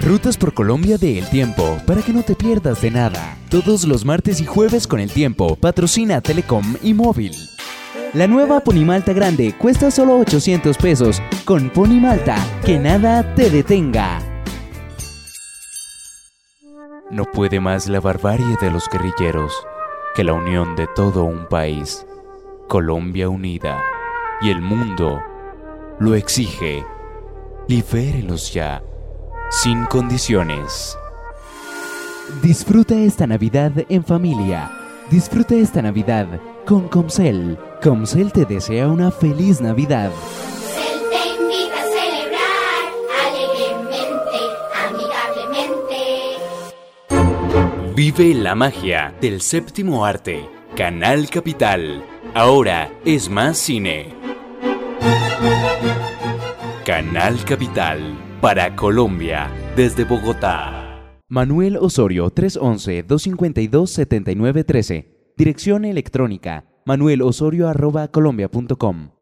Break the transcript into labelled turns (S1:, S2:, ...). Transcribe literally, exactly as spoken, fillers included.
S1: Rutas por Colombia de El Tiempo, para que no te pierdas de nada. Todos los martes y jueves con El Tiempo, patrocina Telecom y Móvil. La nueva Pony Malta Grande cuesta solo ochocientos pesos. Con Pony Malta, que nada te detenga. No puede más la barbarie de los guerrilleros que la unión de todo un país. Colombia unida y el mundo lo exige. Libérelos ya, sin condiciones. Disfruta esta Navidad en familia. Disfruta esta Navidad con Comcel. Comcel te desea una feliz Navidad.
S2: Comcel te invita a celebrar alegremente, amigablemente.
S1: Vive la magia del séptimo arte. Canal Capital. Ahora es más cine. Canal Capital para Colombia desde Bogotá. Manuel Osorio, tres once, dos cincuenta y dos, setenta y nueve trece. Dirección electrónica manuelosorio arroba colombia punto com.